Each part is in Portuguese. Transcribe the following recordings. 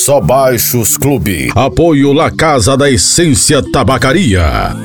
Só Baixos Clube. Apoio La Casa da Essência Tabacaria.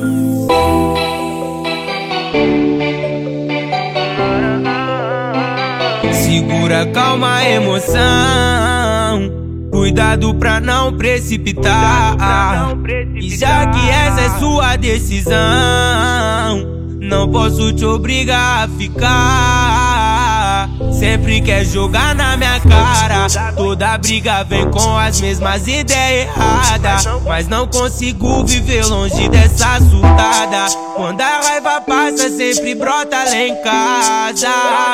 Segura, calma, emoção. Cuidado pra não precipitar. E já que essa é sua decisão, não posso te obrigar a ficar. Sempre quer jogar na minha cara. Toda briga vem com as mesmas ideias erradas, mas não consigo viver longe dessa surtada. Quando a raiva passa, sempre brota lá em casa.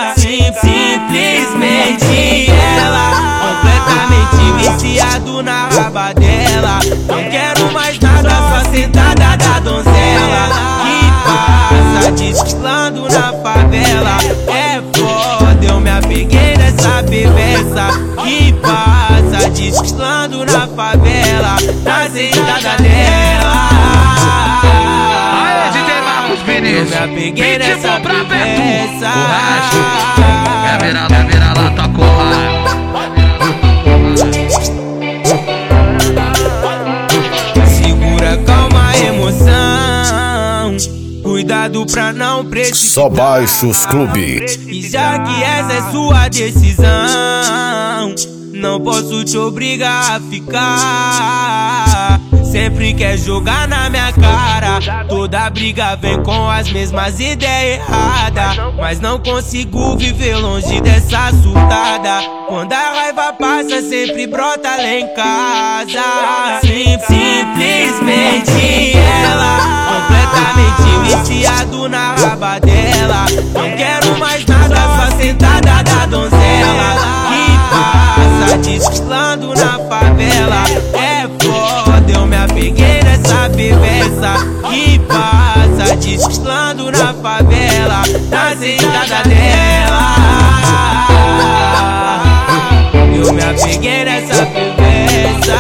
Simplesmente ela, completamente viciado na raba dela. Não quero mais nada, só sentada da donzela que passa desfilando na favela. É foda, eu me apeguei nessa perversa que passa desfilando na favela, na sentada dela. Eu me apeguei nessa perversa. O resto quer virar lá, tá corrado. Segura, calma, emoção. Cuidado pra não precipitar. Só Baixos Clube. E já que essa é sua decisão, não posso te obrigar a ficar. Sempre quer jogar na minha cara. Toda briga vem com as mesmas ideias erradas, mas não consigo viver longe dessa surtada. Quando a raiva passa, sempre brota lá em casa. Simplesmente ela, completamente viciado na raba dela. Não quero mais nada, só sentada da donzela que passa desfilando na favela. É foda, eu me apeguei nessa perversa que passa desfilando na favela, na sentada dela. Eu me apeguei nessa perversa.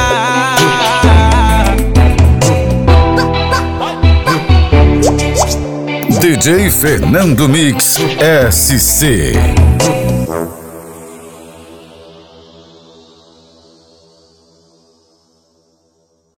DJ Fernando Mix SC.